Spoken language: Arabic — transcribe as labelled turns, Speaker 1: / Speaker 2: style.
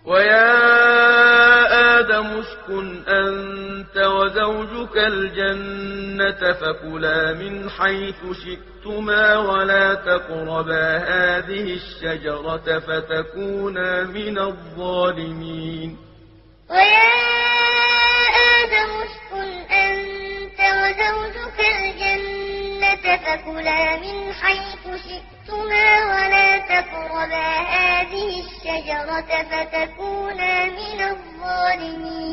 Speaker 1: وَيَا آدَمُ اسْكُنْ أَنتَ وَزَوْجُكَ الْجَنَّةَ فَكُلَا مِنْ حَيْثُ شِئْتُمَا وَلَا تَقْرَبَا هَٰذِهِ الشَّجَرَةَ فَتَكُونَا مِنَ الظَّالِمِينَ وَيَا آدَمُ اسْكُنْ أَنتَ وَزَوْجُكَ الْجَنَّةَ فَكُلَا مِنْ حَيْثُ شِئْتُمَا وَلَا تَقْرَبَا هَٰذِهِ الشَّجَرَةَ فَتَكُونَا مِنَ الظَّالِمِينَ